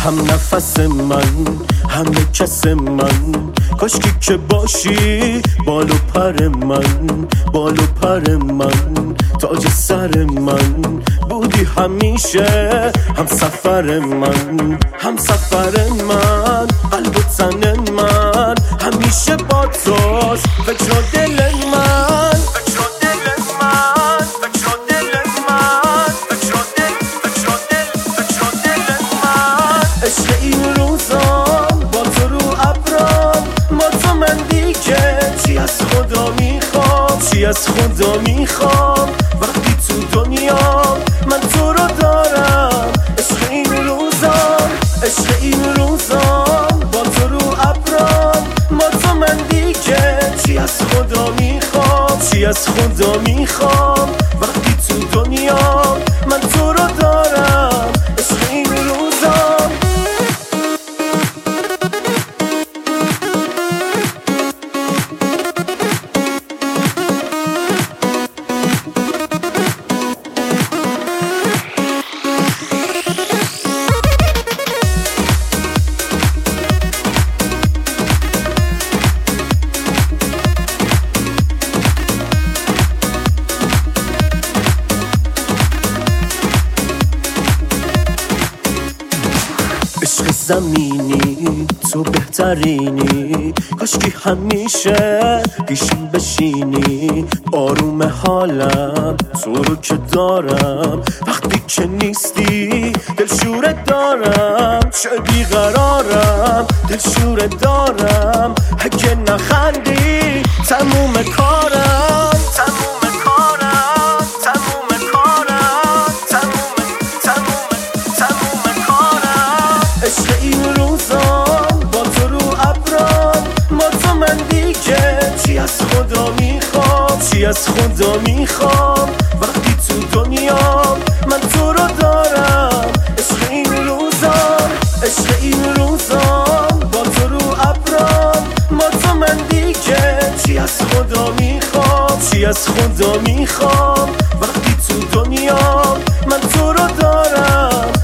هم نفس من، همه کس من، کاشکی که باشی بال و پر من، بال و پر من، تاج سر من، بودی همیشه هم سفر من، هم سفر من، قلب و تن من، همیشه با توست فکر و دل من، فکر و دل من، فکر و دل من، فکر و دل، فکر و دل، فکر و دل من. عشق این روزان با تو رو ابرام، با تو من دیگه چی از خدا میخوام، چی از خدا میخوام، وقتی تو دنیا من تو رو دارم. عشق این روزان، عشق این روزان با تو رو ابرام، با تو من دیگه چی از خدا میخوام، چی از خدا میخوام، وقتی تو دنیا من تو رو دارم. عشق این روزان. عشق زمینی تو بهترینی، کاشکی همیشه پیشم بشینی، آروم حالم تو رو که دارم، وقتی که نیستی دلشوره دارم، چه بیقرارم دلشوره دارم، اگه نخندی تموم کارم، تموم کارم، تموم کارم، تموم کارم. عشق این روزان با تو رو ابرام، با تو من دیگه چی از خدا میخوام، چی از خدا میخوام، وقتی تو دنیا من تو رو دارم. عشق این روزان، عشق این روزان با تو رو ابرام، با تو من دیگه چی از خدا میخوام، چی از خدا میخوام، وقتی تو دنیا من تو رو دارم.